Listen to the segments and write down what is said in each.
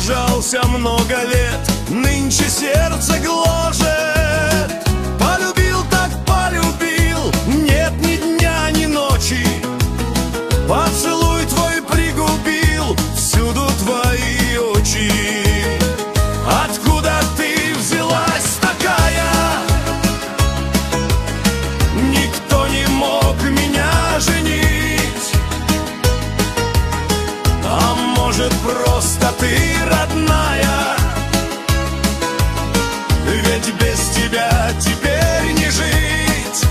держался много лет, нынче сердце гложет. Полюбил так полюбил, нет ни дня, ни ночи. Поцелуй твой пригубил всюду твои очи. Откуда ты взялась такая? Никто не мог меня женить. А может, просто ты родная? Ведь без тебя теперь не жить.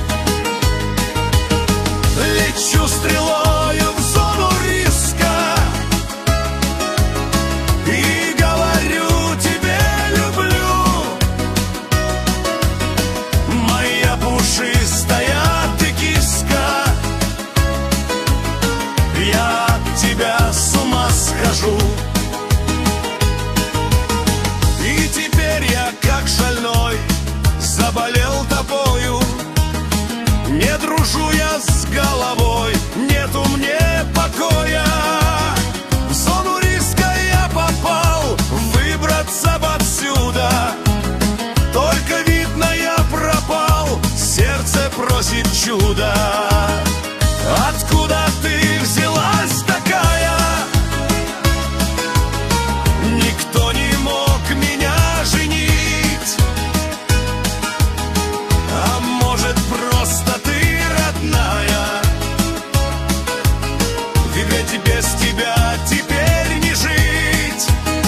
Лечу стрелою в зону риска и говорю тебе люблю. Моя пушистая ты киска, я от тебя с ума схожу. И теперь я как шальной заболел тобою. Не дружу я с головой, нету мне покоя. В зону риска я попал, выбраться бы отсюда. Только видно я пропал, сердце просит чуда. Откуда ты взялась такая? Никто не мог меня женить. А может, просто ты родная? Ведь без тебя теперь не жить.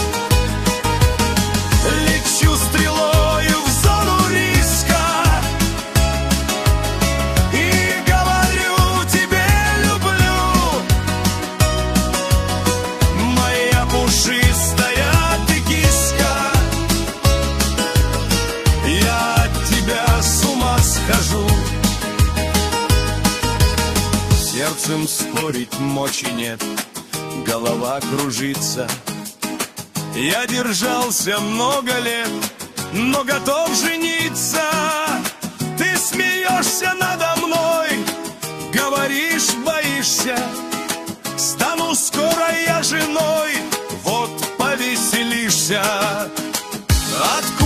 Лечу стрелою в зону риска и говорю тебе люблю. Моя пушистая ты киска, я от тебя с ума схожу. Сердцем спорить мочи нет, голова кружится. Я держался много лет, но готов жениться. Ты смеешься надо мной, говоришь, боишься. Стану скоро я женой, вот повеселишься. Откуда